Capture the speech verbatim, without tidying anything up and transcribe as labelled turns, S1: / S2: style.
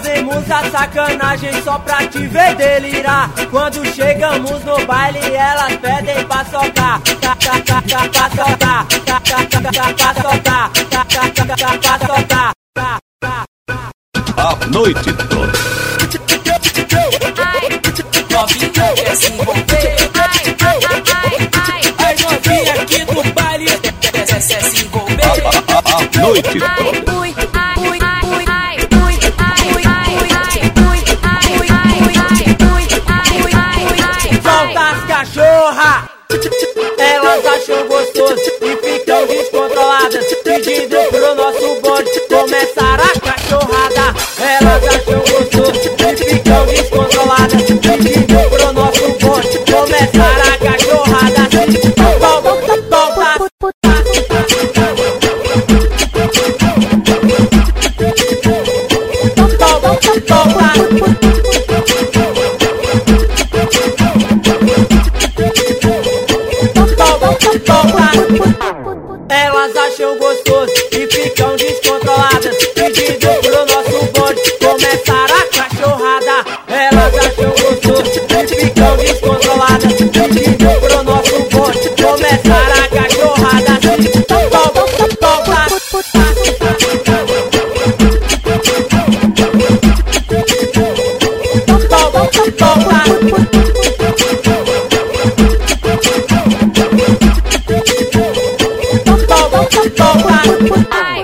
S1: fazemos a sacanagem só pra te ver delirar. Quando chegamos no baile, elas pedem pra socar, pra socar, pra socar, pra socar, pra socar.
S2: A noite toda.
S1: Novinha quer se envolver. Ai, novinha aqui do baile quer se envolver.
S2: A noite toda.
S1: Solta as cachorra, elas acham gostoso e ficam descontroladas, pedindo pro nosso bonde começar a cachorrada. Elas acham gostoso e ficam descontroladas, pedindo pro nosso bonde começar a cachorrada. Elas acham gostoso e ficam descontroladas, pedindo pro nosso bonde começar a cachorrada. Elas acham gostoso e ficam descontroladas, pedindo pro nosso bonde começar a cachorrada. Ah!